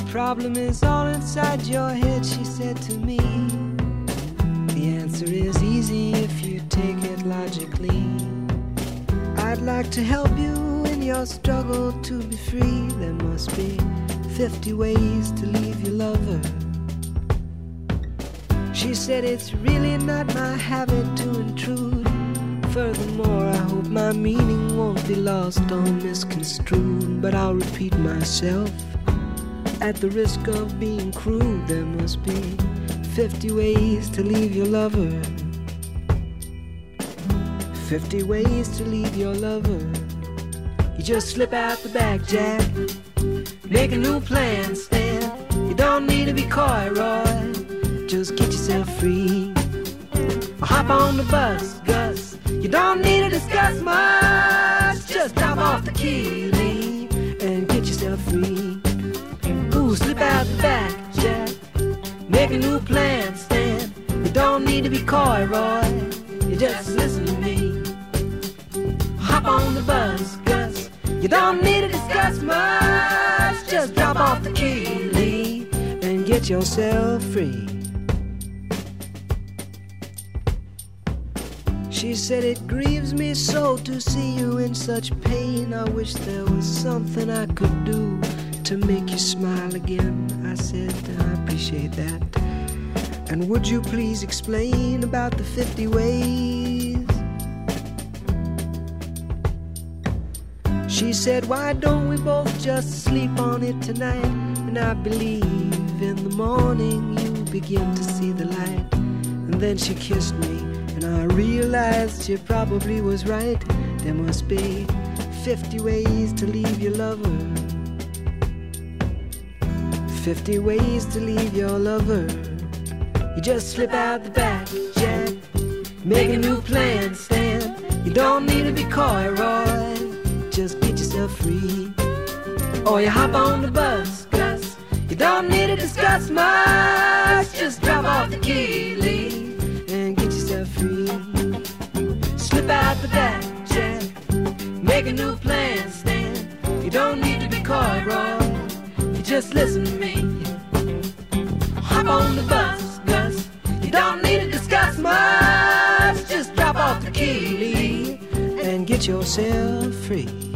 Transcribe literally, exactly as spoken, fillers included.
problem is all inside your head, she said to me. The answer is easy if you take it logically. I'd like to help you in your struggle to be free. There must be fifty ways to leave your lover. She said it's really not my habit to intrude. Furthermore, I hope my meaning won't be lost or misconstrued. But I'll repeat myself at the risk of being crude. There must be fifty ways to leave your lover. Fifty ways to leave your lover. You just slip out the back, Jack. Make a new plan, Stan. You don't need to be coy, Roy. Just get yourself free. Or hop on the bus, Gus. You don't need to discuss much. Just drop off the key, leave, and get yourself free. Ooh, slip out the back, Jack. Make a new plan, Stan. You don't need to be coy, Roy. You just listen to me. Hop on the bus, Gus. You don't need to discuss much. Just drop off the key, leave, and get yourself free. She said, it grieves me so to see you in such pain. I wish there was something I could do to make you smile again. I said, I appreciate that. And would you please explain about the fifty ways? She said, why don't we both just sleep on it tonight? And I believe in the morning you begin to see the light. And then she kissed me, and I realized she probably was right. There must be fifty ways to leave your lover. Fifty ways to leave your lover. You just slip out the back, Jack. Make a new plan, Stan. You don't need to be coy, Roy. Just get yourself free. Or you hop on the bus, Gus. You don't need to discuss much. Just drop off the key, leave, and get yourself free. Slip out the back, Jack. Make a new plan, Stan. You don't need to be coy, Roy. You just listen to me. Hop on the bus, Gus. You don't need to discuss much. Just drop off the key, leave, and get yourself free.